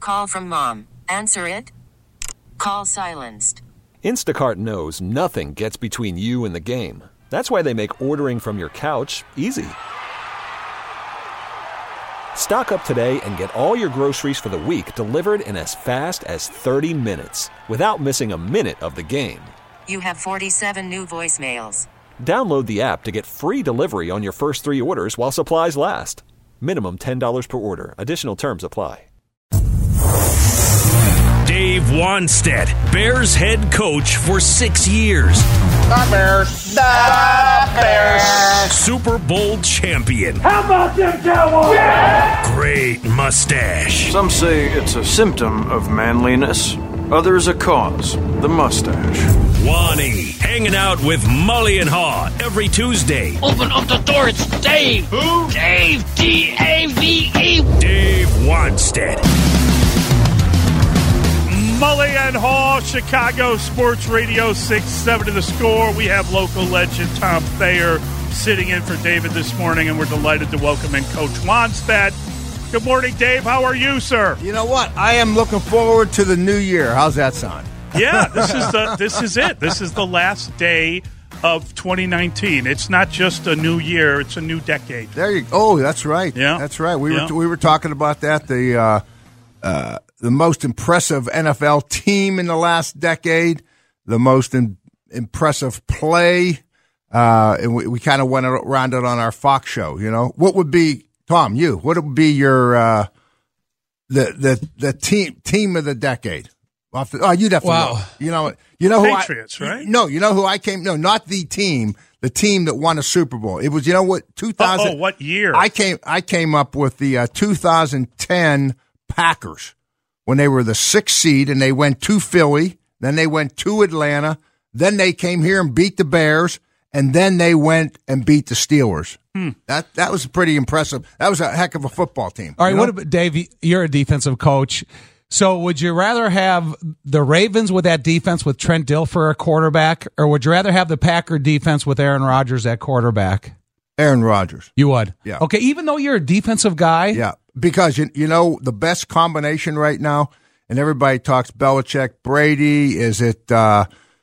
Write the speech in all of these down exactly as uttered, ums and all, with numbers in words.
call from mom. Answer it. Call silenced. Instacart knows nothing gets between you and the game. That's why they make ordering from your couch easy. Stock up today and get all your groceries for the week delivered in as fast as thirty minutes without missing a minute of the game. You have forty-seven new voicemails. Download the app to get free delivery on your first three orders while supplies last. Minimum ten dollars per order. Additional terms apply. Dave Wannstedt, Bears head coach for six years. The Bears. The Bears. Super Bowl champion. How about them Cowboys? Yeah! Great mustache. Some say it's a symptom of manliness. Others a cause. The mustache. Wani, hanging out with Mully and Haw every Tuesday. Open up the door, it's Dave. Who? Dave, D A V E. Dave Wannstedt. Mully and Haw, Chicago Sports Radio, six seven to the score. We have local legend Tom Thayer sitting in for David this morning, and we're delighted to welcome in Coach Wannstedt. Good morning, Dave. How are you, sir? You know what? I am looking forward to the new year. How's that sound? Yeah, this is the this is it. This is the last day of twenty nineteen. It's not just a new year; it's a new decade. There you go. Oh, that's right. Yeah, that's right. We yeah. were we were talking about that. The uh, uh, the most impressive N F L team in the last decade, the most in, impressive play, uh, and we, we kind of went around it on our Fox show. You know, what would be Tom? You what would be your uh, the the the team team of the decade? Oh, you'd have to wow. know. You know, you know who Patriots, I, right? No, you know who I came. No, not the team. The team that won a Super Bowl. It was, you know what? Two thousand. Oh, what year? I came. I came up with the uh, two thousand ten Packers when they were the sixth seed and they went to Philly. Then they went to Atlanta. Then they came here and beat the Bears, and then they went and beat the Steelers. Hmm. That that was pretty impressive. That was a heck of a football team. All right, you know? what about Dave? You're a defensive coach. So would you rather have the Ravens with that defense with Trent Dilfer at quarterback, or would you rather have the Packer defense with Aaron Rodgers at quarterback? Aaron Rodgers. You would? Yeah. Okay, even though you're a defensive guy? Yeah, because, you, you know, the best combination right now, and everybody talks Belichick, Brady, is it uh,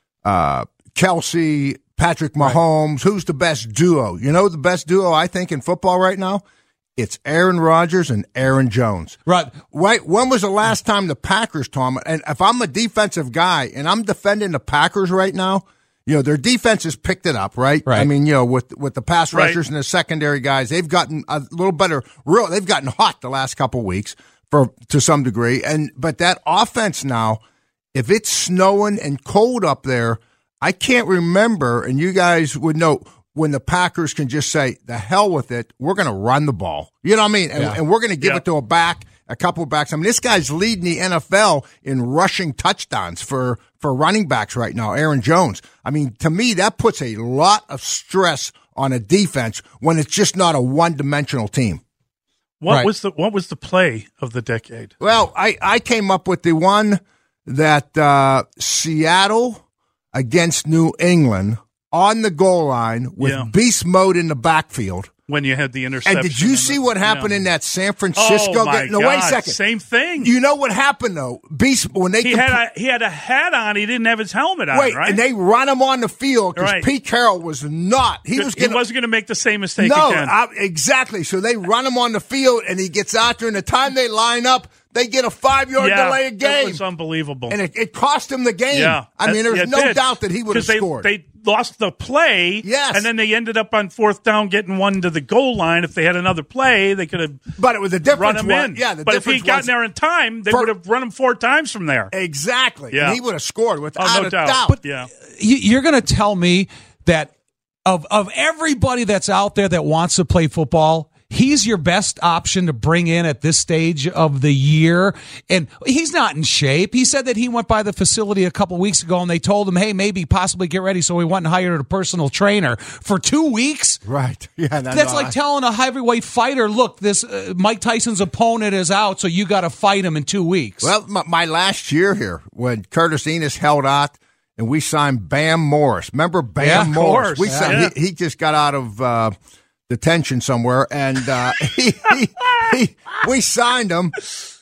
uh, Kelsey, Patrick Mahomes? Right. Who's the best duo? You know the best duo, I think, in football right now? It's Aaron Rodgers and Aaron Jones. Right. Right. When was the last time the Packers, Tom? And if I'm a defensive guy and I'm defending the Packers right now, you know, their defense has picked it up, right? Right. I mean, you know, with with the pass right. rushers and the secondary guys, they've gotten a little better. Real, they've gotten hot the last couple of weeks for to some degree. And but that offense now, if it's snowing and cold up there, I can't remember, and you guys would know, when the Packers can just say, the hell with it, we're going to run the ball. You know what I mean? And, yeah. and we're going to give yeah. it to a back, a couple of backs. I mean, this guy's leading the N F L in rushing touchdowns for, for running backs right now, Aaron Jones. I mean, to me, that puts a lot of stress on a defense when it's just not a one-dimensional team. What right. was the what was the play of the decade? Well, I, I came up with the one that uh, Seattle against New England on the goal line with yeah. beast mode in the backfield. When you had the interception. And did you see the, what happened yeah. in that San Francisco oh, my game? No, God. wait a second. Same thing. You know what happened, though? Beast, when they he, comp- had a, he had a hat on. He didn't have his helmet on, Wait, right? and they run him on the field because right. Pete Carroll was not. He, was gonna, he wasn't going to make the same mistake no, again. I, exactly. So they run him on the field, and he gets out there, and the time they line up, they get a five-yard yeah, delay of game. It was unbelievable. And it, it cost him the game. Yeah. I mean, there's yeah, no did. doubt that he would have they, scored. They lost the play, yes. and then they ended up on fourth down getting one to the goal line. If they had another play, they could have But it was a difference. run him was, in. Yeah, the but if difference he'd gotten was, there in time, they for, would have run him four times from there. Exactly. Yeah. And he would have scored without oh, no a doubt. doubt. But, yeah. You're going to tell me that of of everybody that's out there that wants to play football, he's your best option to bring in at this stage of the year. And he's not in shape. He said that he went by the facility a couple weeks ago and they told him, hey, maybe possibly get ready. So he went and hired a personal trainer for two weeks. Right. Yeah. No, That's no, like I, telling a heavyweight fighter, look, this uh, Mike Tyson's opponent is out, so you got to fight him in two weeks. Well, my, my last year here, when Curtis Enos held out and we signed Bam Morris. Remember Bam Yeah, of Morris? course. We Yeah. signed, Yeah. he, he just got out of uh, detention somewhere, and uh, he, he, he, we signed him.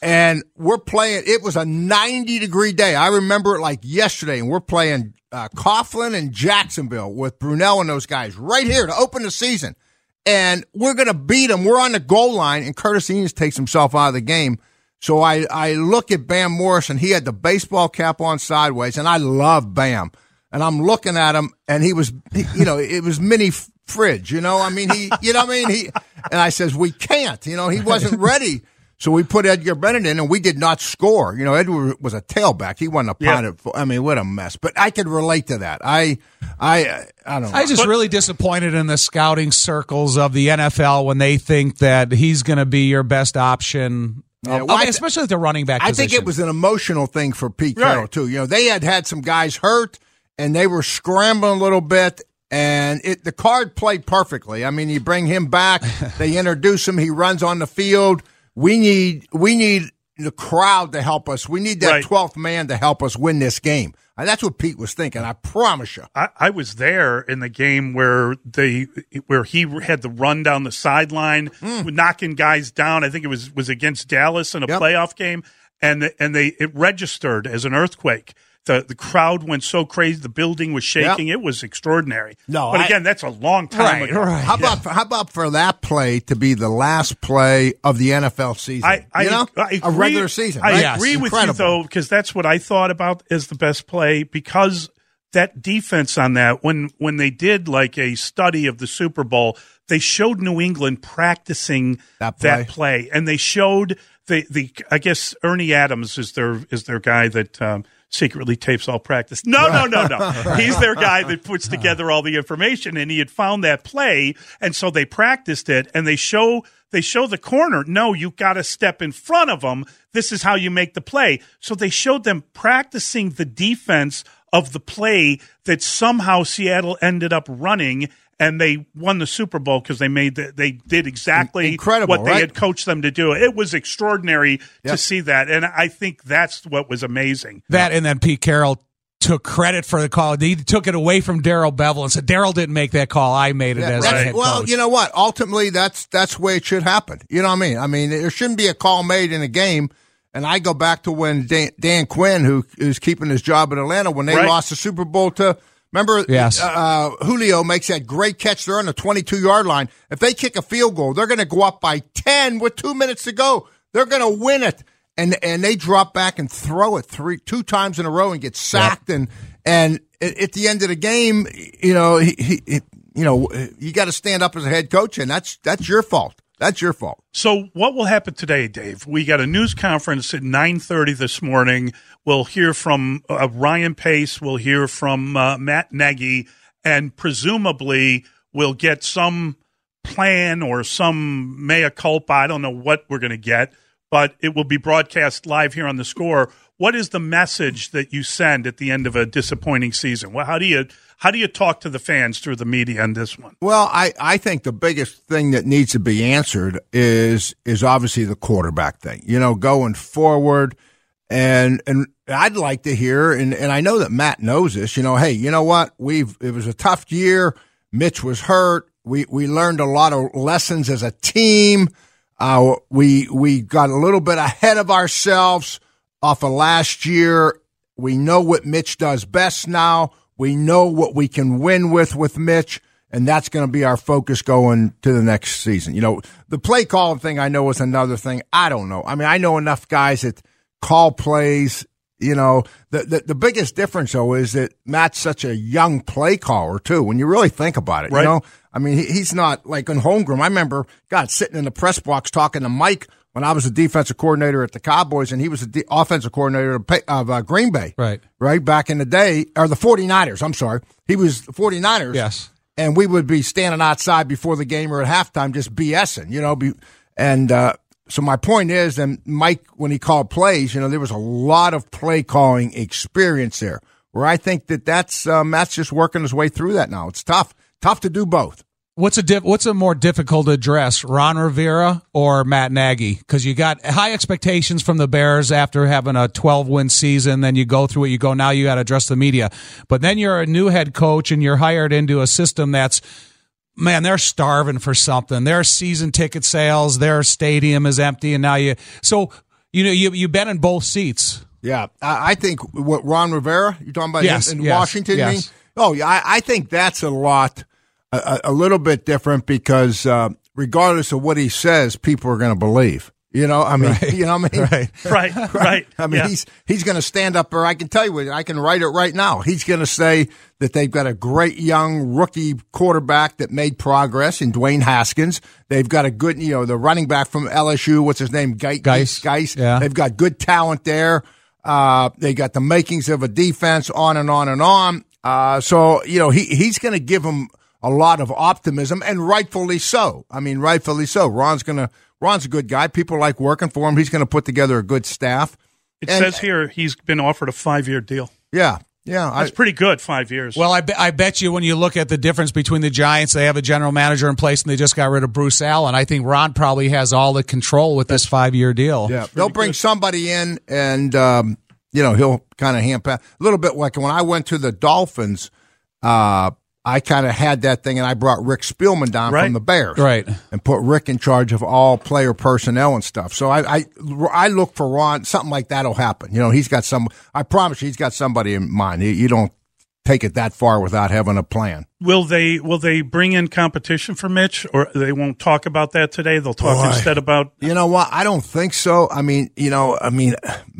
and we're playing. It was a ninety degree day. I remember it like yesterday, and we're playing uh, Coughlin and Jacksonville with Brunell and those guys right here to open the season. And we're going to beat them. We're on the goal line, and Curtis Eanes takes himself out of the game. So I, I look at Bam Morrison. He had the baseball cap on sideways, and I love Bam. And I'm looking at him, and he was, he, you know, it was mini fridge, you know. I mean, he, you know what I mean? He, and I says, we can't, you know, he wasn't ready. So we put Edgar Bennett in, and we did not score. You know, Edgar was a tailback. He wasn't a punter. Yeah. I mean, what a mess. But I could relate to that. I, I, I don't know. I just but, really disappointed in the scouting circles of the N F L when they think that he's going to be your best option. Yeah, well, well, I mean, especially at the running back I position. think it was an emotional thing for Pete Carroll, right. too. You know, they had had some guys hurt, and they were scrambling a little bit, and it, the card played perfectly. I mean, you bring him back, they introduce him, he runs on the field. We need we need the crowd to help us. We need that right. twelfth man to help us win this game. And that's what Pete was thinking. I promise you. I, I was there in the game where they where he had the run down the sideline, mm. knocking guys down. I think it was was against Dallas in a yep. playoff game, and and they it registered as an earthquake. The the crowd went so crazy, the building was shaking. Yep. It was extraordinary. No, but I, again, that's a long time right, ago. Right. How about how about for that play to be the last play of the N F L season? I, I, you know, I agree, a regular season. I right? yes. agree with Incredible. you though, because that's what I thought about as the best play. Because that defense on that, when when they did like a study of the Super Bowl, they showed New England practicing that play, that play and they showed the the. I guess Ernie Adams is their is their guy that. Um, secretly tapes all practice. No, no, no, no. He's their guy that puts together all the information, and he had found that play, and so they practiced it, and they show they show the corner. No, you got to step in front of them. This is how you make the play. So they showed them practicing the defense of the play that somehow Seattle ended up running, and they won the Super Bowl because they made the, they did exactly Incredible, what they right? had coached them to do. It was extraordinary yep. to see that, and I think that's what was amazing. That and then Pete Carroll took credit for the call. He took it away from Darrell Bevel and said, Darrell didn't make that call. I made it yeah, as the head well, coach. you know what? Ultimately, that's that's the way it should happen. You know what I mean? I mean, there shouldn't be a call made in a game. And I go back to when Dan, Dan Quinn, who is keeping his job in Atlanta, when they right. lost the Super Bowl to – remember, yes. uh, Julio makes that great catch there on the twenty-two-yard line. If they kick a field goal, they're going to go up by ten with two minutes to go. They're going to win it. And and they drop back and throw it three two times in a row and get sacked. Yep. And and at the end of the game, you know, he, he you know, you got to stand up as a head coach, and that's that's your fault. That's your fault. So what will happen today, Dave? We got a news conference at nine thirty this morning. We'll hear from uh, Ryan Pace. We'll hear from uh, Matt Nagy, and presumably we'll get some plan or some mea culpa. I don't know what we're going to get, but it will be broadcast live here on The Score. What is the message that you send at the end of a disappointing season? Well, how do you how do you talk to the fans through the media on this one? Well, I, I think the biggest thing that needs to be answered is is obviously the quarterback thing. You know, going forward, and and I'd like to hear, and, and I know that Matt knows this. You know, hey, you know what? We've it was a tough year. Mitch was hurt. We we learned a lot of lessons as a team. Uh, we we got a little bit ahead of ourselves off of last year. We know what Mitch does best now. We know what we can win with with Mitch, and that's going to be our focus going to the next season. You know, the play calling thing I know is another thing. I don't know. I mean, I know enough guys that call plays. You know, the, the the biggest difference, though, is that Matt's such a young play caller, too, when you really think about it. Right. You know, I mean, he, he's not like in Holmgren. I remember, God, sitting in the press box talking to Mike when I was the defensive coordinator at the Cowboys, and he was the de- offensive coordinator of, of uh, Green Bay. Right. Right, back in the day, or the 49ers, I'm sorry. He was the 49ers. Yes. And we would be standing outside before the game or at halftime just BSing, you know. Be, and uh, so my point is, and Mike, when he called plays, you know, there was a lot of play calling experience there, where I think that that's, uh, Matt's just working his way through that now. It's tough. Tough to do both. What's a diff- what's a more difficult address, Ron Rivera or Matt Nagy? Because you got high expectations from the Bears after having a twelve-win season. Then you go through what you go. Now you got to address the media. But then you're a new head coach and you're hired into a system that's, man, they're starving for something. Their season ticket sales, their stadium is empty, and now you. So you know, you, you've been in both seats. Yeah. I, I think what Ron Rivera, you're talking about yes, in yes, Washington? Yes. Mean? Oh, yeah. I, I think that's a lot, a, a little bit different because uh, regardless of what he says, people are going to believe. You know, I mean, right. you know what I mean? Right, right, right. I mean, yeah. he's he's going to stand up, or I can tell you, I can write it right now. He's going to say that they've got a great young rookie quarterback that made progress in Dwayne Haskins. They've got a good, you know, the running back from L S U, what's his name? Geis. Geis. Geis. Yeah. They've got good talent there. Uh, they got the makings of a defense, on and on and on. Uh, so, you know, he he's going to give them a lot of optimism, and rightfully so. I mean, rightfully so. Ron's going to. Ron's a good guy. People like working for him. He's going to put together a good staff. It and, says here he's been offered a five-year deal. Yeah, yeah. That's I, pretty good, five years. Well, I, be, I bet you when you look at the difference between the Giants, they have a general manager in place, and they just got rid of Bruce Allen. I think Ron probably has all the control with this five-year deal. Yeah, they'll bring good. somebody in, and, um, you know, he'll kind of hand pass. A little bit like when I went to the Dolphins, uh, I kind of had that thing, and I brought Rick Spielman down right. from the Bears, right, and put Rick in charge of all player personnel and stuff. So I, I, I look for Ron. Something like that'll happen. You know, he's got some. I promise you, he's got somebody in mind. You, you don't take it that far without having a plan. Will they? Will they bring in competition for Mitch, or they won't talk about that today? They'll talk Boy. instead about. You know what? I don't think so. I mean, you know, I mean,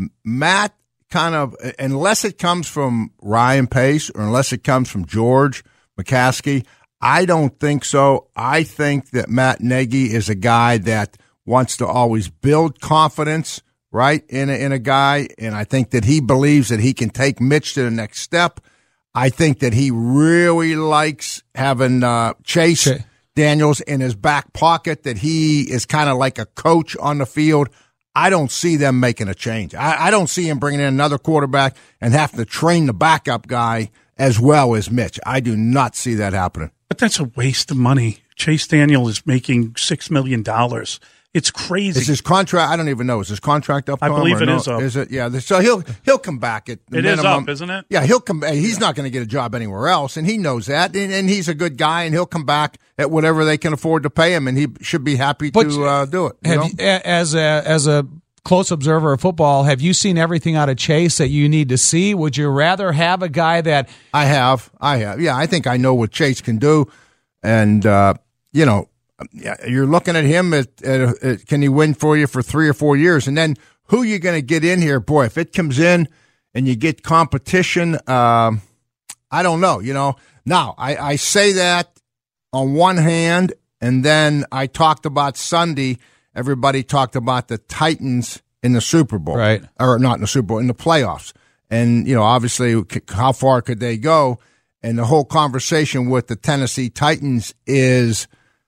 Matt kind of, unless it comes from Ryan Pace or unless it comes from George McCaskey, I don't think so. I think that Matt Nagy is a guy that wants to always build confidence, right, in a, in a guy, and I think that he believes that he can take Mitch to the next step. I think that he really likes having uh, Chase okay. Daniels in his back pocket, that he is kind of like a coach on the field. I don't see them making a change. I, I don't see him bringing in another quarterback and having to train the backup guy as well as Mitch. I do not see that happening. But that's a waste of money. Chase Daniel is making six million dollars. It's crazy. Is his contract? I don't even know. Is his contract up? I believe it no? is up. Is it? Yeah. So he'll he'll come back at the it minimum. is up, isn't it? Yeah, he'll come. He's yeah. not going to get a job anywhere else, and he knows that. And, and he's a good guy, and he'll come back at whatever they can afford to pay him, and he should be happy but to uh, do it. You have know? You, as a as a close observer of football, have you seen everything out of Chase that you need to see? Would you rather have a guy that I have? I have. Yeah, I think I know what Chase can do, and uh, you know. You're looking at him. At, at, at, can he win for you for three or four years? And then who are you going to get in here? Boy, if it comes in and you get competition, um, I don't know. You know, now I, I say that on one hand, and then I talked about Sunday. Everybody talked about the Titans in the Super Bowl, right? Or not in the Super Bowl, in the playoffs. And you know, obviously, how far could they go? And the whole conversation with the Tennessee Titans is.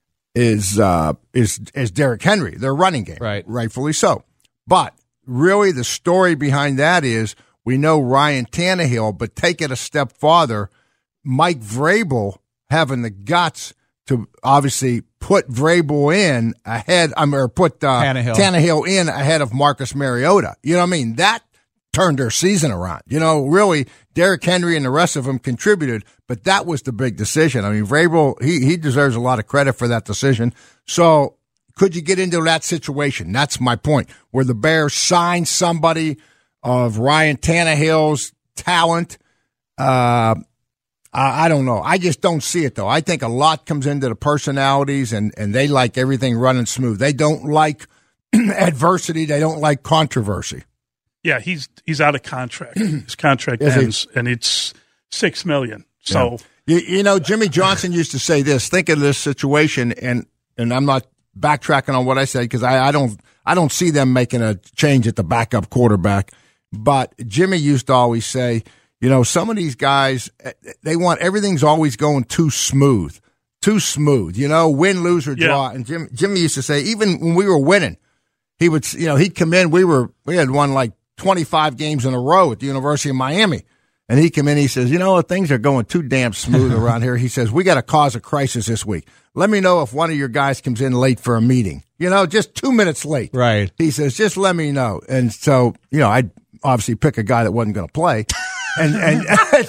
is uh, is is Derrick Henry, their running game, right? Rightfully so. But really, the story behind that is we know Ryan Tannehill, but take it a step farther, Mike Vrabel having the guts to obviously put Vrabel in ahead, I mean, or put uh, Tannehill. Tannehill in ahead of Marcus Mariota. You know what I mean? That turned their season around. You know, really, Derrick Henry and the rest of them contributed, but that was the big decision. I mean, Vrabel, he, he deserves a lot of credit for that decision. So could you get into that situation? That's my point, where the Bears sign somebody of Ryan Tannehill's talent. Uh, I, I don't know. I just don't see it, though. I think a lot comes into the personalities, and, and they like everything running smooth. They don't like adversity. They don't like controversy. Yeah, he's he's out of contract. His contract ends, and it's six million. So yeah. you, you know, Jimmy Johnson used to say this. Think of this situation, and and I'm not backtracking on what I said because I, I don't I don't see them making a change at the backup quarterback. But Jimmy used to always say, you know, some of these guys, they want everything's always going too smooth, too smooth. You know, win, lose, or draw. Yeah. And Jim, Jimmy used to say, even when we were winning, he would, you know, he'd come in. We were we had won like twenty-five games in a row at the University of Miami. And he came in, he says, you know, things are going too damn smooth around here. He says, we got to cause a crisis this week. Let me know if one of your guys comes in late for a meeting. You know, just two minutes late. Right. He says, just let me know. And so, you know, I'd obviously pick a guy that wasn't going to play and, and,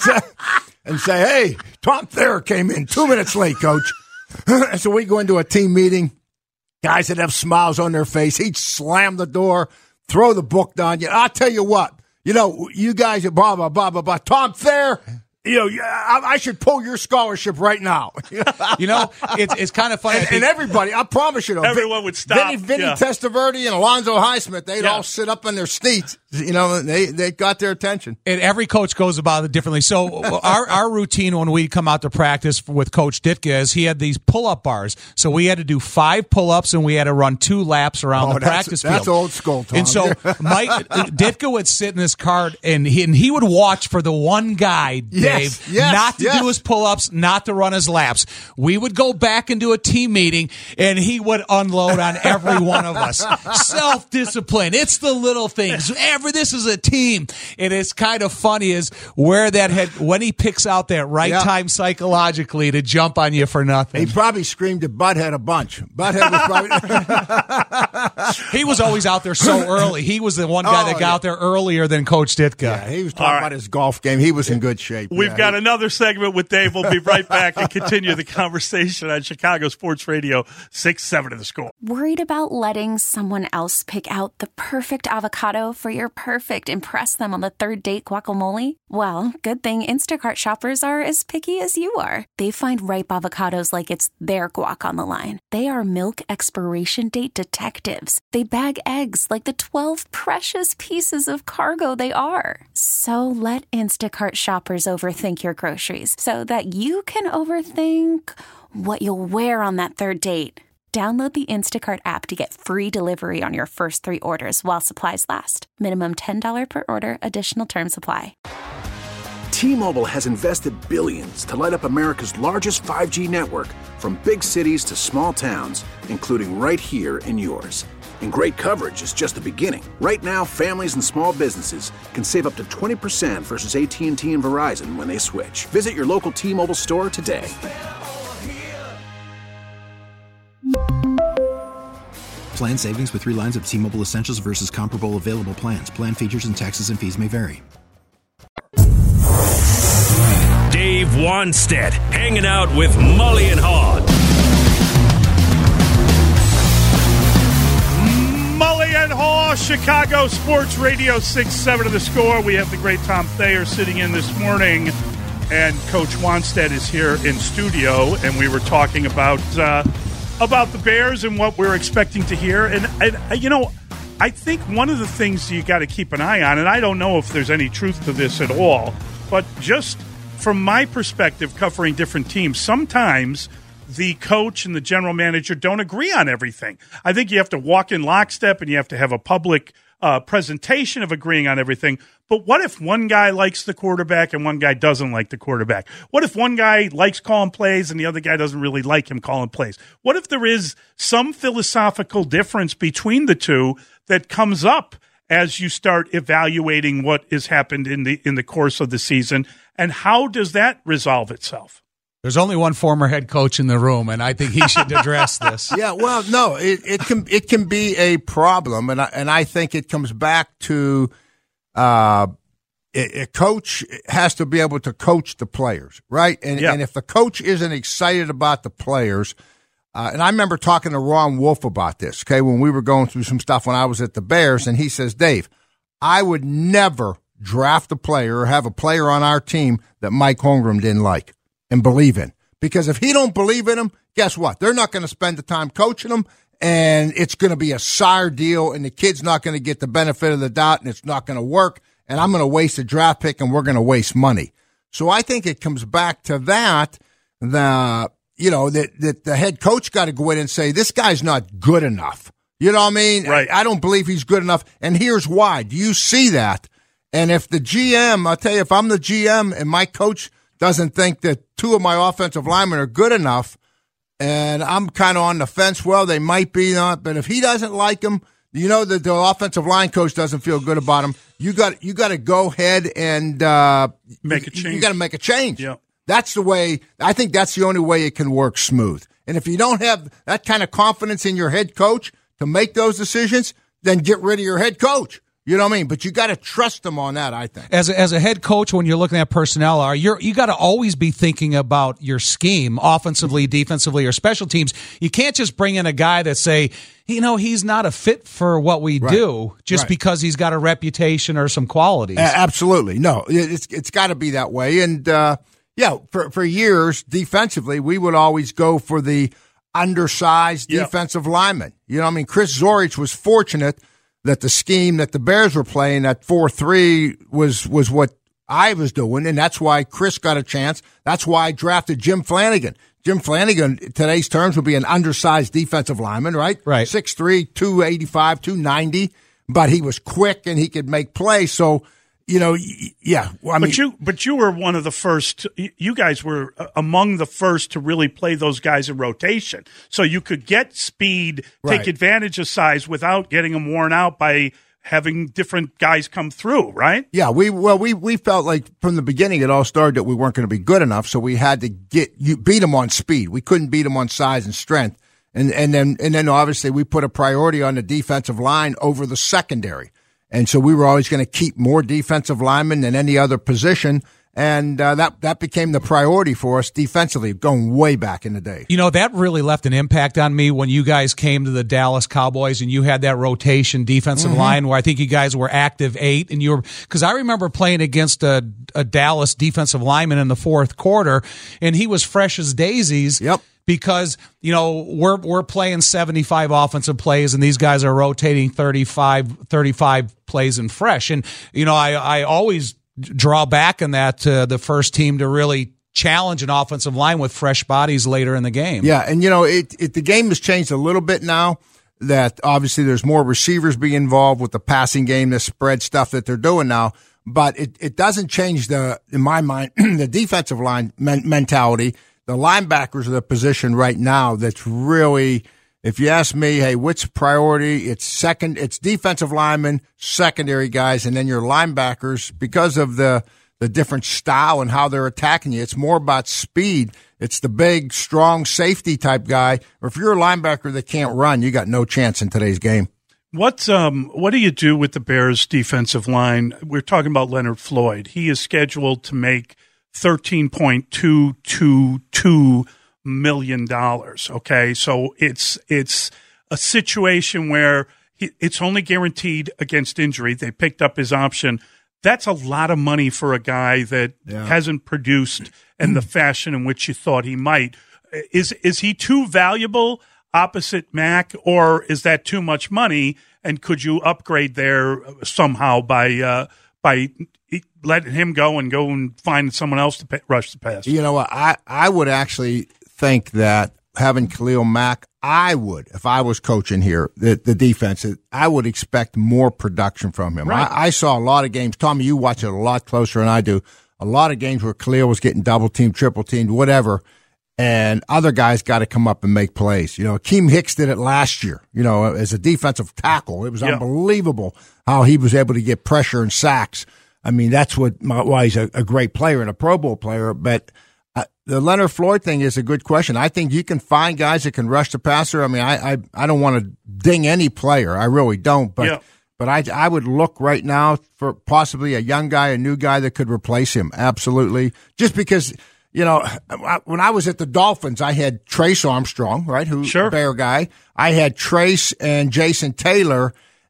and say, hey, Tom Thayer came in two minutes late, coach. And so we go into a team meeting, guys that have smiles on their face. He'd slam the door. throw the book down. You know, I'll tell you what. You know, you guys are blah, blah, blah, blah, blah. Tom Thayer, you know, I, I should pull your scholarship right now. You know, it's it's kind of funny. And, and everybody, I promise you, though, everyone would stop. Vinny, Vinny yeah. Testaverde and Alonzo Highsmith, they'd yeah. all sit up in their seats. You know, they they got their attention. And every coach goes about it differently. So our our routine when we come out to practice with Coach Ditka is he had these pull-up bars. So we had to do five pull-ups and we had to run two laps around oh, the that's, practice that's field. That's old school, Tom. And so Mike Ditka would sit in his car and he, and he would watch for the one guy, Dave, yes, yes, not to yes. do his pull-ups, not to run his laps. We would go back and do a team meeting and he would unload on every one of us. Self-discipline. It's the little things. Every this is a team. And it's kind of funny is where that head when he picks out that right yeah. time psychologically to jump on you for nothing. He probably screamed at Butthead a bunch. Butthead was probably. He was always out there so early. He was the one guy oh, that got yeah. out there earlier than Coach Ditka. Yeah, he was talking right. about his golf game. He was in good shape. We've yeah, got he, another segment with Dave. We'll be right back and continue the conversation on Chicago Sports Radio six seven to the Score. Worried about letting someone else pick out the perfect avocado for your perfect impress them on the third date guacamole? Well, good thing Instacart shoppers are as picky as you are. They find ripe avocados like it's their guac on the line. They are milk expiration date detectives. They bag eggs like the twelve precious pieces of cargo they are. So let Instacart shoppers overthink your groceries so that you can overthink what you'll wear on that third date. Download the Instacart app to get free delivery on your first three orders while supplies last. Minimum ten dollars per order. Additional terms apply. T-Mobile has invested billions to light up America's largest five G network, from big cities to small towns, including right here in yours. And great coverage is just the beginning. Right now, families and small businesses can save up to twenty percent versus A T and T and Verizon when they switch. Visit your local T-Mobile store today. Plan savings with three lines of T-Mobile Essentials versus comparable available plans. Plan features and taxes and fees may vary. Dave Wanstead hanging out with Mully and Haw. Mully and Haw, Chicago Sports Radio six seven to the Score. We have the great Tom Thayer sitting in this morning, and Coach Wanstead is here in studio, and we were talking about uh, about the Bears and what we're expecting to hear. And, and you know, I think one of the things you got to keep an eye on, and I don't know if there's any truth to this at all, but just from my perspective covering different teams, sometimes the coach and the general manager don't agree on everything. I think you have to walk in lockstep and you have to have a public uh, presentation of agreeing on everything. But what if one guy likes the quarterback and one guy doesn't like the quarterback? What if one guy likes calling plays and the other guy doesn't really like him calling plays? What if there is some philosophical difference between the two that comes up as you start evaluating what has happened in the in the course of the season? And how does that resolve itself? There's only one former head coach in the room, and I think he should address this. Yeah, well, no, it, it can it can be a problem, and I, and I think it comes back to uh, a, a coach has to be able to coach the players, right? And yeah. and if the coach isn't excited about the players, uh, and I remember talking to Ron Wolf about this, okay, when we were going through some stuff when I was at the Bears, and he says, Dave, I would never draft a player or have a player on our team that Mike Holmgren didn't like and believe in. Because if he don't believe in him, guess what? They're not going to spend the time coaching him, and it's going to be a sour deal, and the kid's not going to get the benefit of the doubt, and it's not going to work, and I'm going to waste a draft pick, and we're going to waste money. So I think it comes back to that, the you know, that, that the head coach got to go in and say, this guy's not good enough. You know what I mean? Right. I, I don't believe he's good enough, and here's why. Do you see that? And if the G M, I'll tell you, if I'm the G M and my coach doesn't think that two of my offensive linemen are good enough, and I'm kind of on the fence, well, they might be not, but if he doesn't like them, you know that the offensive line coach doesn't feel good about him, you got you got to go ahead and uh, make a change. You got to make a change. Yeah. That's the way, I think that's the only way it can work smooth. And if you don't have that kind of confidence in your head coach to make those decisions, then get rid of your head coach. You know what I mean? But you got to trust them on that, I think. As a, as a head coach, when you're looking at personnel, are you're you got to always be thinking about your scheme, offensively, defensively, or special teams. You can't just bring in a guy that say, you know, he's not a fit for what we right. do just right. because he's got a reputation or some qualities. A- absolutely. No, it's it's got to be that way. And, uh, yeah, for, for years, defensively, we would always go for the undersized yep. defensive lineman. You know, I mean, Chris Zorich was fortunate that the scheme that the Bears were playing at four three was was what I was doing, and that's why Chris got a chance. That's why I drafted Jim Flanagan. Jim Flanagan, in today's terms, would be an undersized defensive lineman, right? Right. six three, two eighty-five, two ninety, but he was quick and he could make plays. So, you know, yeah. I mean, but you, but you were one of the first. You guys were among the first to really play those guys in rotation, so you could get speed, right. take advantage of size without getting them worn out by having different guys come through. Right? Yeah. We well, we we felt like from the beginning it all started that we weren't going to be good enough, so we had to get you beat them on speed. We couldn't beat them on size and strength, and and then and then obviously we put a priority on the defensive line over the secondary. And so we were always going to keep more defensive linemen than any other position. And uh, that that became the priority for us defensively, going way back in the day. You know, that really left an impact on me when you guys came to the Dallas Cowboys and you had that rotation defensive Mm-hmm. line where I think you guys were active eight. And you were, because I remember playing against a, a Dallas defensive lineman in the fourth quarter, and he was fresh as daisies. Yep. Because, you know, we're we're playing seventy-five offensive plays and these guys are rotating thirty-five, thirty-five plays and fresh. And, you know, I, I always draw back on that uh, the first team to really challenge an offensive line with fresh bodies later in the game. Yeah, and, you know, it, it the game has changed a little bit now that obviously there's more receivers being involved with the passing game, the spread stuff that they're doing now. But it, it doesn't change, the in my mind, the defensive line men- mentality. The linebackers are the position right now that's really, if you ask me, hey, which priority? It's second, it's defensive linemen, secondary guys, and then your linebackers, because of the the different style and how they're attacking you. It's more about speed. It's the big, strong safety type guy. Or if you're a linebacker that can't run, you got no chance in today's game. What um what do you do with the Bears defensive line? We're talking about Leonard Floyd. He is scheduled to make thirteen point two two two million dollars. Okay, so it's it's a situation where he, it's only guaranteed against injury. They picked up his option. That's a lot of money for a guy that yeah. hasn't produced in the fashion in which you thought he might. Is is he too valuable opposite Mac, or is that too much money? And could you upgrade there somehow by uh, by letting him go and go and find someone else to pay, rush the pass? You know what? I, I would actually think that having Khalil Mack, I would, if I was coaching here, the, the defense, I would expect more production from him. Right. I, I saw a lot of games. Tommy, you watch it a lot closer than I do. A lot of games where Khalil was getting double teamed, triple teamed, whatever, and other guys got to come up and make plays. You know, Akeem Hicks did it last year, you know, as a defensive tackle. It was yeah. unbelievable how he was able to get pressure and sacks. I mean, that's what why he's a, a great player and a Pro Bowl player. But uh, the Leonard Floyd thing is a good question. I think you can find guys that can rush the passer. I mean, I I, I don't want to ding any player. I really don't. But yeah. but I I would look right now for possibly a young guy, a new guy that could replace him. Absolutely. Just because, you know, when I was at the Dolphins, I had Trace Armstrong, right, who's sure. a Bear guy. I had Trace and Jason Taylor,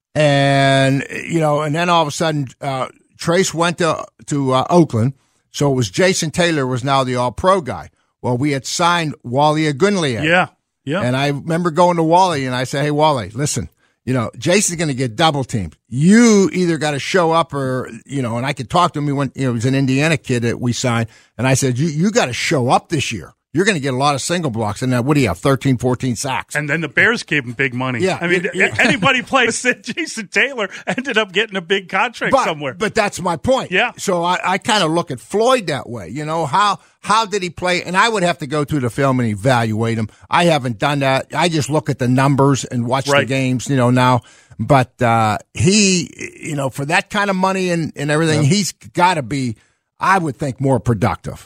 and, you know, and then all of a sudden uh, Trace went to to uh, Oakland, so it was Jason Taylor was now the All-Pro guy. Well, we had signed Wally Ogunleye. Yeah, yeah. And I remember going to Wally, and I said, hey, Wally, listen, you know, Jason's going to get double teamed. You either got to show up or, you know, and I could talk to him. He went, you know, he was an Indiana kid that we signed. And I said, you, you got to show up this year. You're going to get a lot of single blocks. And now, what do you have? thirteen, fourteen sacks. And then the Bears gave him big money. Yeah. I mean, yeah. anybody plays Jason Taylor ended up getting a big contract but, somewhere. But that's my point. Yeah. So I, I kind of look at Floyd that way. You know, how how did he play? And I would have to go through the film and evaluate him. I haven't done that. I just look at the numbers and watch right. the games, you know, now. But uh, he, you know, for that kind of money and, and everything, yeah. he's got to be, I would think, more productive.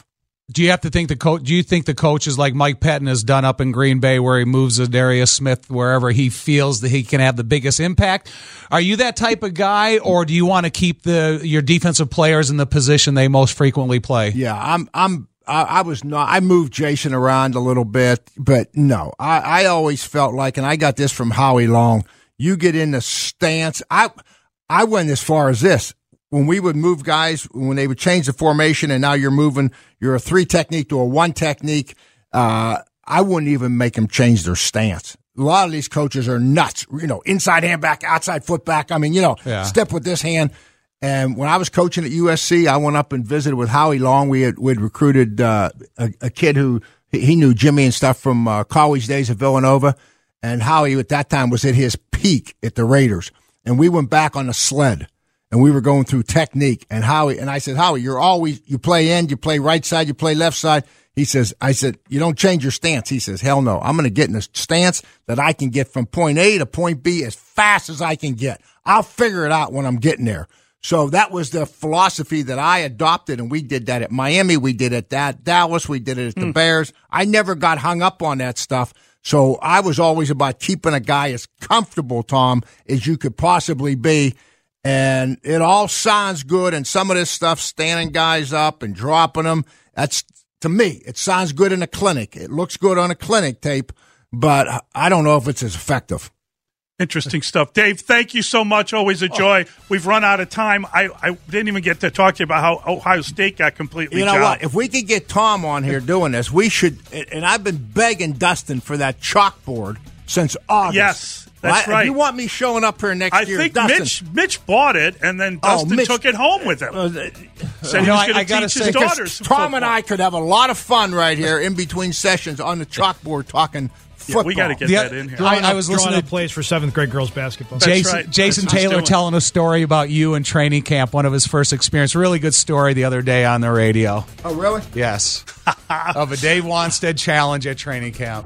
Do you have to think the coach? Do you think the coach is like Mike Pettin has done up in Green Bay, where he moves Darius Smith wherever he feels that he can have the biggest impact? Are you that type of guy, or do you want to keep the your defensive players in the position they most frequently play? Yeah, I'm. I'm. I, I was not. I moved Jason around a little bit, but no, I, I always felt like, and I got this from Howie Long. You get in the stance. I I went as far as this. When we would move guys, when they would change the formation and now you're moving, you're a three technique to a one technique, uh, I wouldn't even make them change their stance. A lot of these coaches are nuts, you know, inside hand back, outside foot back. I mean, you know, yeah. Step with this hand. And when I was coaching at U S C, I went up and visited with Howie Long. We had, we'd recruited, uh, a, a kid who, he knew Jimmy and stuff from, uh, college days at Villanova. And Howie at that time was at his peak at the Raiders. And we went back on the sled. And we were going through technique, and Howie, and I said, Howie, you're always, you play end, you play right side, you play left side. He says, I said, you don't change your stance. He says, hell no. I'm going to get in a stance that I can get from point A to point B as fast as I can get. I'll figure it out when I'm getting there. So that was the philosophy that I adopted, and we did that at Miami. We did it at Dallas. We did it at the mm. Bears. I never got hung up on that stuff. So I was always about keeping a guy as comfortable, Tom, as you could possibly be. And it all sounds good, and some of this stuff, standing guys up and dropping them, that's, to me, it sounds good in a clinic. It looks good on a clinic tape, but I don't know if it's as effective. Interesting stuff. Dave, thank you so much. Always a joy. Oh. We've run out of time. I, I didn't even get to talk to you about how Ohio State got completely You know jobbed. what? If we could get Tom on here doing this, we should, and I've been begging Dustin for that chalkboard since August. Yes. That's well, right. If you want me showing up here next I year, I think Dustin, Mitch Mitch bought it, and then Dustin oh, Mitch, took it home with him. Uh, Said he was going to teach his daughters Tom football. and I could have a lot of fun right here in between sessions on the chalkboard talking football. Yeah, we got to get the, that in here. Drawing I, I up, was listening to plays for seventh grade girls basketball. That's Jason, right. Jason That's Taylor telling a story about you in training camp, one of his first experience. Really good story the other day on the radio. Oh, really? Yes. Of a Dave Wanstead challenge at training camp.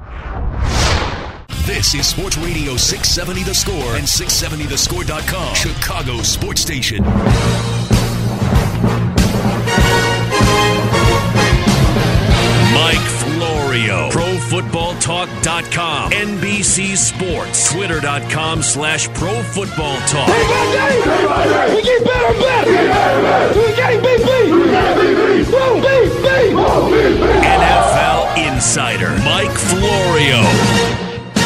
This is Sports Radio six seventy The Score and six seventy the score dot com, Chicago's sports station. Mike Florio, Pro Football Talk dot com, N B C Sports, Twitter dot com slash Pro Football Talk. Day by day, day by day, we get better and better. We get better. We getting B B. We getting B B. Woo, B B. Woo, B B. N F L Insider, Mike Florio.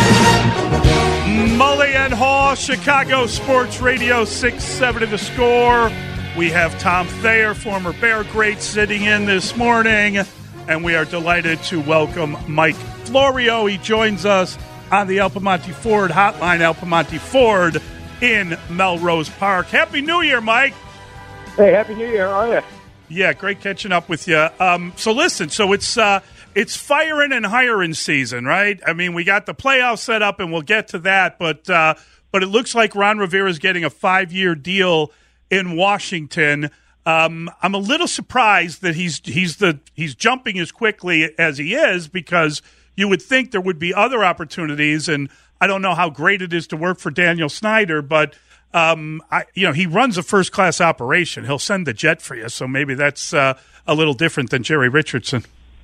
Mully and Haw, Chicago Sports Radio six seventy The Score. We have Tom Thayer, former Bear great, sitting in this morning, and we are delighted to welcome Mike Florio. He joins us on the El Piemonte Ford hotline, El Piemonte Ford in Melrose Park. Happy New Year, Mike. Hey, Happy New Year. How are you? Yeah, great catching up with you. Um, so listen, so it's uh, it's firing and hiring season, right? I mean, we got the playoffs set up, and we'll get to that, but uh, but it looks like Ron Rivera is getting a five-year deal in Washington. Um, I'm a little surprised that he's he's the he's jumping as quickly as he is, because you would think there would be other opportunities, and I don't know how great it is to work for Daniel Snyder, but um, I, you know, he runs a first-class operation. He'll send the jet for you, so maybe that's uh, a little different than Jerry Richardson.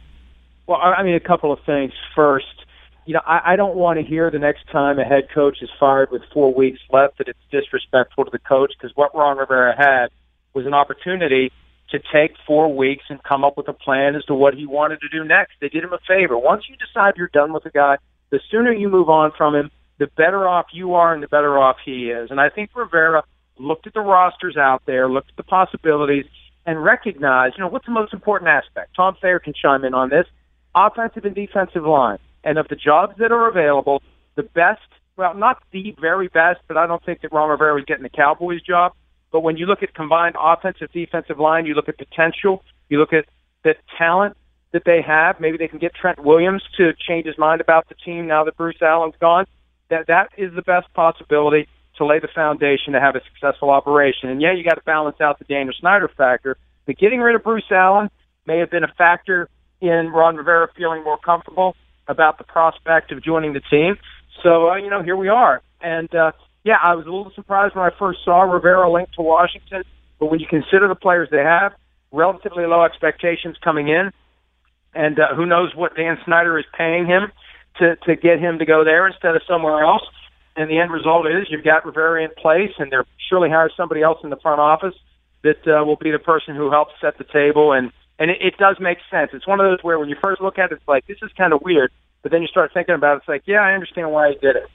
Well, I mean, a couple of things. First, you know, I, I don't want to hear the next time a head coach is fired with four weeks left that it's disrespectful to the coach, because what Ron Rivera had was an opportunity to take four weeks and come up with a plan as to what he wanted to do next. They did him a favor. Once you decide you're done with a guy, the sooner you move on from him, the better off you are and the better off he is. And I think Rivera looked at the rosters out there, looked at the possibilities, and recognized, you know, what's the most important aspect? Tom Thayer can chime in on this. Offensive and defensive line. And of the jobs that are available, the best, well, not the very best, but I don't think that Ron Rivera was getting the Cowboys job. But when you look at combined offensive, defensive line, you look at potential, you look at the talent that they have. Maybe they can get Trent Williams to change his mind about the team now that Bruce Allen's gone. That that is the best possibility to lay the foundation to have a successful operation. And yeah, you got to balance out the Daniel Snyder factor. But getting rid of Bruce Allen may have been a factor in Ron Rivera feeling more comfortable about the prospect of joining the team. So, uh, you know, here we are. And, uh, yeah, I was a little surprised when I first saw Rivera linked to Washington. But when you consider the players they have, relatively low expectations coming in, And uh, who knows what Dan Snyder is paying him to, to get him to go there instead of somewhere else. And the end result is you've got Rivera in place, and they're surely hire somebody else in the front office that uh, will be the person who helps set the table. And, and it, it does make sense. It's one of those where when you first look at it, it's like, this is kind of weird. But then you start thinking about it, it's like, yeah, I understand why he did it.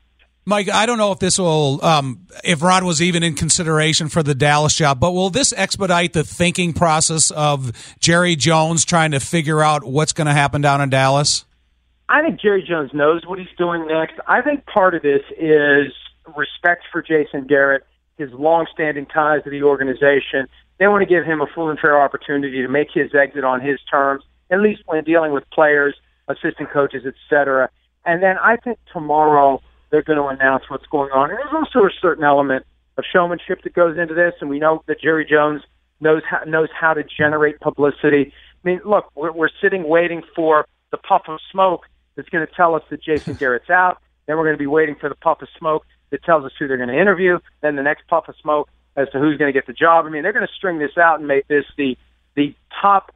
Mike, I don't know if this will, um, if Ron was even in consideration for the Dallas job, but will this expedite the thinking process of Jerry Jones trying to figure out what's going to happen down in Dallas? I think Jerry Jones knows what he's doing next. I think part of this is respect for Jason Garrett, his long-standing ties to the organization. They want to give him a full and fair opportunity to make his exit on his terms, at least when dealing with players, assistant coaches, et cetera. And then I think tomorrow they're going to announce what's going on. And there's also a certain element of showmanship that goes into this, and we know that Jerry Jones knows how, knows how to generate publicity. I mean, look, we're, we're sitting waiting for the puff of smoke that's going to tell us that Jason Garrett's out. Then we're going to be waiting for the puff of smoke that tells us who they're going to interview. Then the next puff of smoke as to who's going to get the job. I mean, they're going to string this out and make this the the top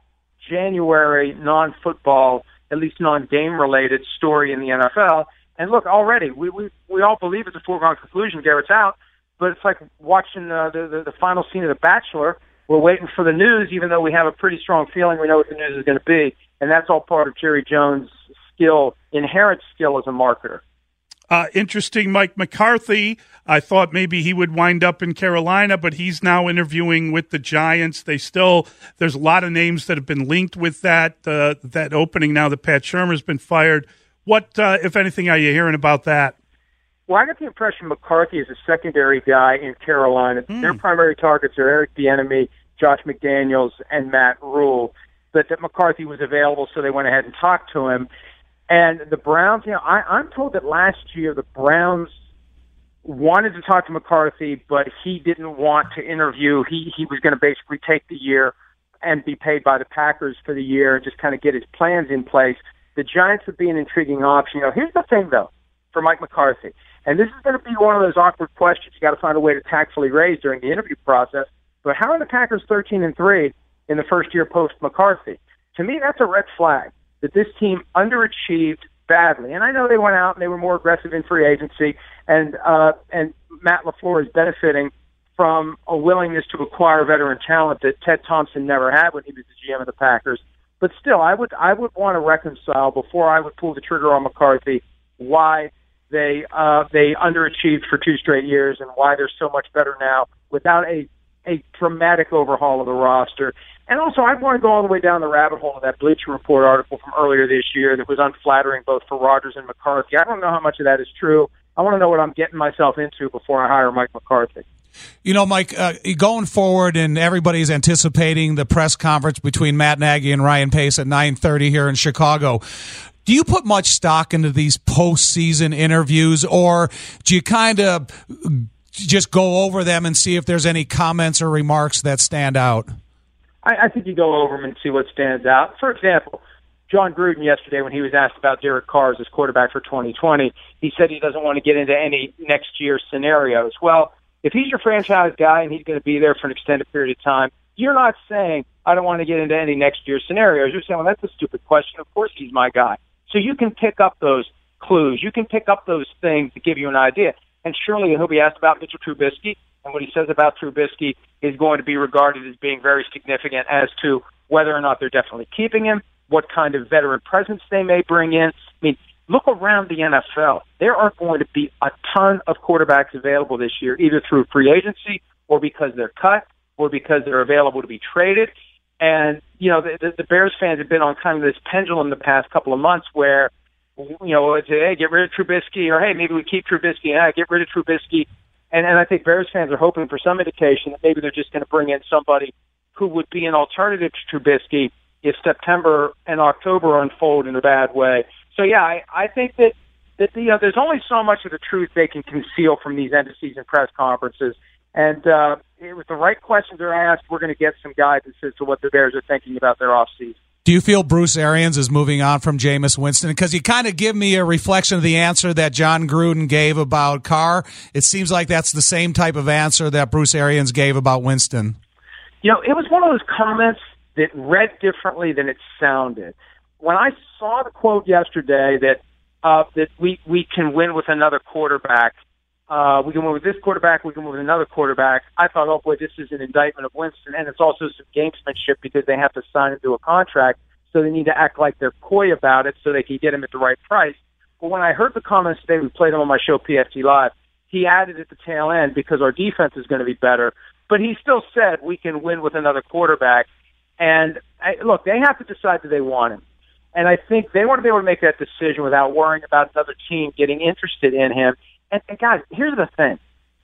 January non-football, at least non-game related story in the N F L. And look, already we we, we all believe it's a foregone conclusion Garrett's out, but it's like watching uh, the, the the final scene of The Bachelor. We're waiting for the news, even though we have a pretty strong feeling we know what the news is going to be, and that's all part of Jerry Jones' skill, inherent skill as a marketer. Uh, interesting, Mike McCarthy. I thought maybe he would wind up in Carolina, but he's now interviewing with the Giants. They still, there's a lot of names that have been linked with that uh, that opening now that Pat Shurmur's been fired. What, uh, if anything, are you hearing about that? Well, I got the impression McCarthy is a secondary guy in Carolina. Mm. Their primary targets are Eric Bieniemy, Josh McDaniels, and Matt Rule. But that McCarthy was available, so they went ahead and talked to him. And the Browns, you know, I, I'm told that last year the Browns wanted to talk to McCarthy, but he didn't want to interview. He he was going to basically take the year and be paid by the Packers for the year and just kind of get his plans in place. The Giants would be an intriguing option. You know, here's the thing, though, for Mike McCarthy, and this is going to be one of those awkward questions you got to find a way to tactfully raise during the interview process. But how are the Packers thirteen and three in the first year post McCarthy? To me, that's a red flag. That this team underachieved badly. And I know they went out and they were more aggressive in free agency, and uh, and Matt LaFleur is benefiting from a willingness to acquire veteran talent that Ted Thompson never had when he was the G M of the Packers. But still, I would I would want to reconcile before I would pull the trigger on McCarthy why they uh, they underachieved for two straight years and why they're so much better now without a a dramatic overhaul of the roster. And also, I want to go all the way down the rabbit hole of that Bleacher Report article from earlier this year that was unflattering both for Rodgers and McCarthy. I don't know how much of that is true. I want to know what I'm getting myself into before I hire Mike McCarthy. You know, Mike, uh, going forward, and everybody's anticipating the press conference between Matt Nagy and Ryan Pace at nine thirty here in Chicago. Do you put much stock into these postseason interviews, or do you kind of just go over them and see if there's any comments or remarks that stand out? I, I think you go over them and see what stands out. For example, John Gruden yesterday, when he was asked about Derek Carr as his quarterback for twenty twenty, he said he doesn't want to get into any next year scenarios. Well, if he's your franchise guy and he's going to be there for an extended period of time, you're not saying, I don't want to get into any next year scenarios. You're saying, well, that's a stupid question. Of course he's my guy. So you can pick up those clues. You can pick up those things to give you an idea. And surely he'll be asked about Mitchell Trubisky, and what he says about Trubisky is going to be regarded as being very significant as to whether or not they're definitely keeping him, what kind of veteran presence they may bring in. I mean, look around the N F L. There are going to be a ton of quarterbacks available this year, either through free agency or because they're cut or because they're available to be traded. And, you know, the, the, the Bears fans have been on kind of this pendulum the past couple of months where, you know, it's, hey, get rid of Trubisky, or, hey, maybe we keep Trubisky, and hey, get rid of Trubisky. And, and I think Bears fans are hoping for some indication that maybe they're just going to bring in somebody who would be an alternative to Trubisky if September and October unfold in a bad way. So, yeah, I, I think that, that you know, there's only so much of the truth they can conceal from these end-of-season press conferences. And uh, with the right questions are asked, we're going to get some guidance as to what the Bears are thinking about their offseason. Do you feel Bruce Arians is moving on from Jameis Winston? Because you kind of give me a reflection of the answer that John Gruden gave about Carr. It seems like that's the same type of answer that Bruce Arians gave about Winston. You know, it was one of those comments that read differently than it sounded. when I saw the quote yesterday that uh, that we, we can win with another quarterback, uh, we can win with this quarterback, we can win with another quarterback, I thought, oh, boy, this is an indictment of Winston, and it's also some gamesmanship because they have to sign him to a contract, so they need to act like they're coy about it so they can get him at the right price. But when I heard the comments today, we played them on my show, P F T Live, he added at the tail end because our defense is going to be better. But he still said we can win with another quarterback. And, I, look, they have to decide that they want him. And I think they want to be able to make that decision without worrying about another team getting interested in him. And, and guys, here's the thing.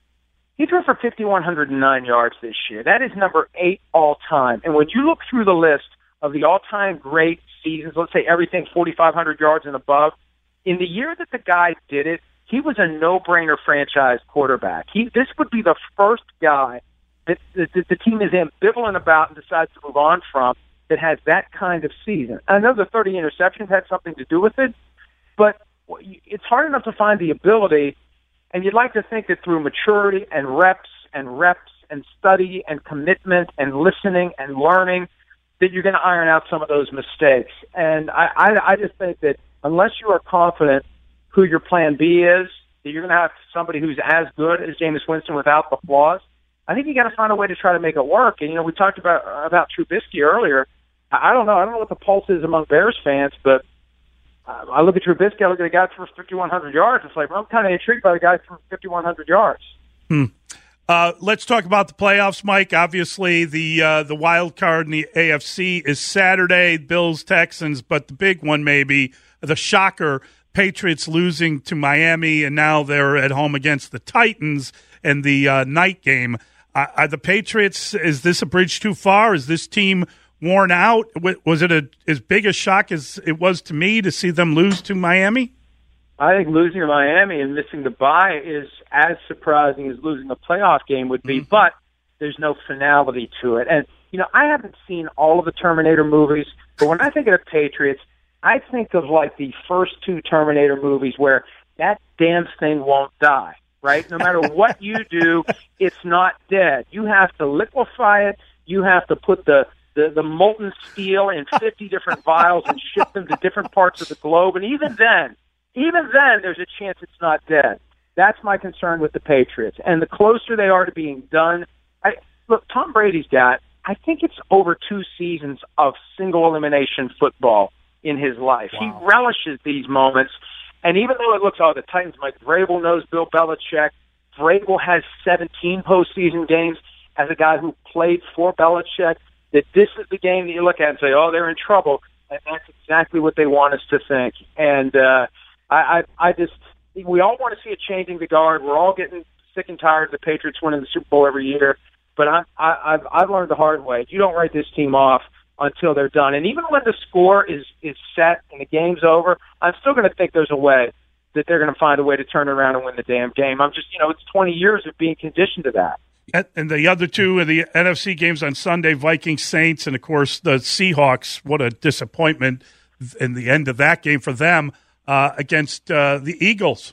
He threw for five thousand one hundred nine yards this year. That is number eight all-time. And when you look through the list of the all-time great seasons, let's say everything forty-five hundred yards and above, in the year that the guy did it, he was a no-brainer franchise quarterback. He, this would be the first guy that the, the team is ambivalent about and decides to move on from that has that kind of season. I know the thirty interceptions had something to do with it, but it's hard enough to find the ability, and you'd like to think that through maturity and reps and reps and study and commitment and listening and learning that you're going to iron out some of those mistakes. And I, I, I just think that unless you are confident who your plan B is, that you're going to have somebody who's as good as Jameis Winston without the flaws, I think you got to find a way to try to make it work. And, you know, we talked about about Trubisky earlier. I don't know. I don't know what the pulse is among Bears fans, but uh, I look at Trubisky, I look at a guy for fifty-one hundred yards. It's like, well, I'm kind of intrigued by the guy for fifty-one hundred yards. Hmm. Uh, let's talk about the playoffs, Mike. Obviously, the uh, the wild card in the A F C is Saturday, Bills, Texans, but the big one maybe, the shocker, Patriots losing to Miami, and now they're at home against the Titans in the uh, night game. Uh, are the Patriots, is this a bridge too far? Is this team worn out? Was it a, as big a shock as it was to me to see them lose to Miami? I think losing to Miami and missing the bye is as surprising as losing a playoff game would be, mm-hmm. but there's no finality to it. And, you know, I haven't seen all of the Terminator movies, but when I think of the Patriots, I think of like the first two Terminator movies where that damn thing won't die, right? No matter what you do, it's not dead. You have to liquefy it. You have to put the, the, the molten steel in fifty different vials and ship them to different parts of the globe. And even then, even then, there's a chance it's not dead. That's my concern with the Patriots. And the closer they are to being done, I, look, Tom Brady's got, I think it's over two seasons of single elimination football in his life. Wow. He relishes these moments. And even though it looks, oh, the Titans, Mike Vrabel knows Bill Belichick. Vrabel has seventeen postseason games as a guy who played for Belichick, that this is the game that you look at and say, oh, they're in trouble. And that's exactly what they want us to think. And uh, I, I, I just, we all want to see a changing the guard. We're all getting sick and tired of the Patriots winning the Super Bowl every year. But I, I, I've, I've learned the hard way. You don't write this team off until they're done. And even when the score is, is set and the game's over, I'm still going to think there's a way that they're going to find a way to turn it around and win the damn game. I'm just, you know, it's twenty years of being conditioned to that. And the other two of the N F C games on Sunday, Vikings, Saints, and, of course, the Seahawks. What a disappointment in the end of that game for them uh, against uh, the Eagles.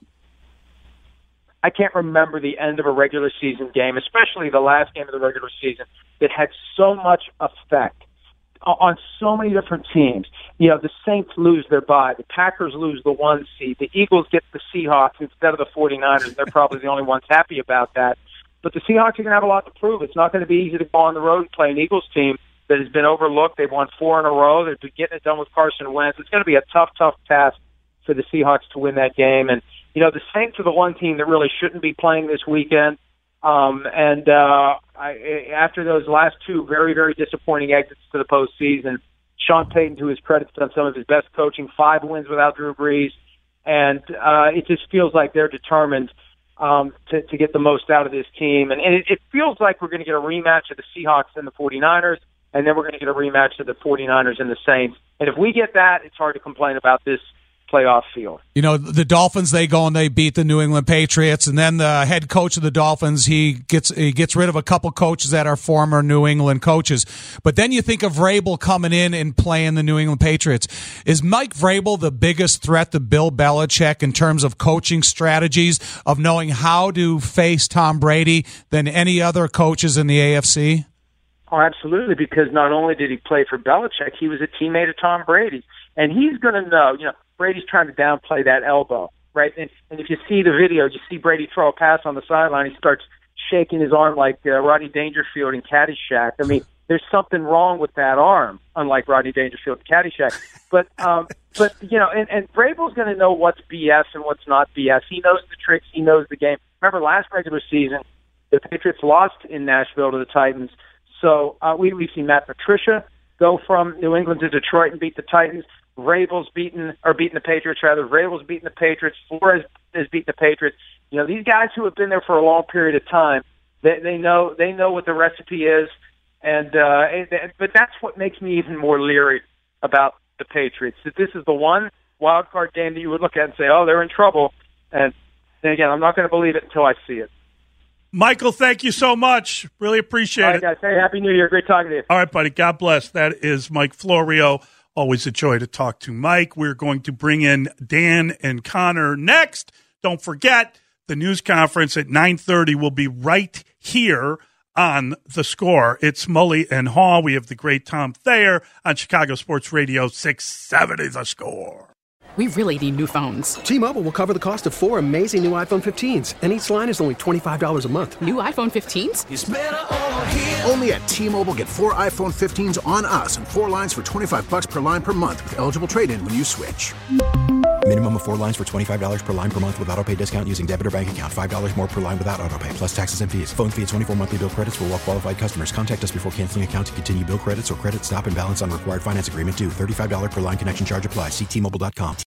I can't remember the end of a regular season game, especially the last game of the regular season, that had so much effect on so many different teams. You know, the Saints lose their bye. The Packers lose the one seed. The Eagles get the Seahawks instead of the 49ers. They're probably the only ones happy about that. But the Seahawks are going to have a lot to prove. It's not going to be easy to go on the road and play an Eagles team that has been overlooked. They've won four in a row. They're getting it done with Carson Wentz. It's going to be a tough, tough task for the Seahawks to win that game. And, you know, the Saints are the one team that really shouldn't be playing this weekend. Um, and uh, I, after those last two very, very disappointing exits to the postseason, Sean Payton, to his credit, has done some of his best coaching, five wins without Drew Brees. And uh, it just feels like they're determined um, to, to get the most out of this team. And, and it, it feels like we're going to get a rematch of the Seahawks and the 49ers, and then we're going to get a rematch of the 49ers and the Saints. And if we get that, it's hard to complain about this playoff field. You know, the Dolphins, they go and they beat the New England Patriots, and then the head coach of the Dolphins, he gets he gets rid of a couple coaches that are former New England coaches. But then you think of Vrabel coming in and playing the New England Patriots. Is Mike Vrabel the biggest threat to Bill Belichick in terms of coaching strategies, of knowing how to face Tom Brady, than any other coaches in the A F C? Oh, absolutely, because not only did he play for Belichick, he was a teammate of Tom Brady. And he's going to know, you know, Brady's trying to downplay that elbow, right? And, and if you see the video, you see Brady throw a pass on the sideline. He starts shaking his arm like uh, Rodney Dangerfield in Caddyshack. I mean, there's something wrong with that arm, unlike Rodney Dangerfield in Caddyshack. But, um, but you know, and, and Vrabel's going to know what's B S and what's not B S. He knows the tricks. He knows the game. Remember, last regular season, the Patriots lost in Nashville to the Titans. So uh, we, we've seen Matt Patricia go from New England to Detroit and beat the Titans. Vrabel's beaten, or beaten the Patriots, rather. Vrabel's beaten the Patriots. Flores has beaten the Patriots. You know, these guys who have been there for a long period of time, they, they know they know what the recipe is. And uh, it, but that's what makes me even more leery about the Patriots. That this is the one wild card game that you would look at and say, oh, they're in trouble. And then again, I'm not going to believe it until I see it. Michael, thank you so much. Really appreciate All right, it. guys. Hey, Happy New Year. Great talking to you. All right, buddy. God bless. That is Mike Florio. Always a joy to talk to Mike. We're going to bring in Dan and Connor next. Don't forget, the news conference at nine thirty will be right here on The Score. It's Mully and Haw. We have the great Tom Thayer on Chicago Sports Radio six seventy The Score. We really need new phones. T-Mobile will cover the cost of four amazing new iPhone fifteens, and each line is only twenty-five dollars a month. New iPhone fifteens? It's better over here. Only at T-Mobile, get four iPhone fifteens on us and four lines for twenty-five dollars per line per month with eligible trade-in when you switch. Minimum of four lines for twenty-five dollars per line per month with autopay discount using debit or bank account. five dollars more per line without autopay, plus taxes and fees. Phone fee at twenty-four monthly bill credits for well-qualified customers. Contact us before canceling account to continue bill credits or credit stop and balance on required finance agreement due. thirty-five dollars per line connection charge applies. See T Mobile dot com.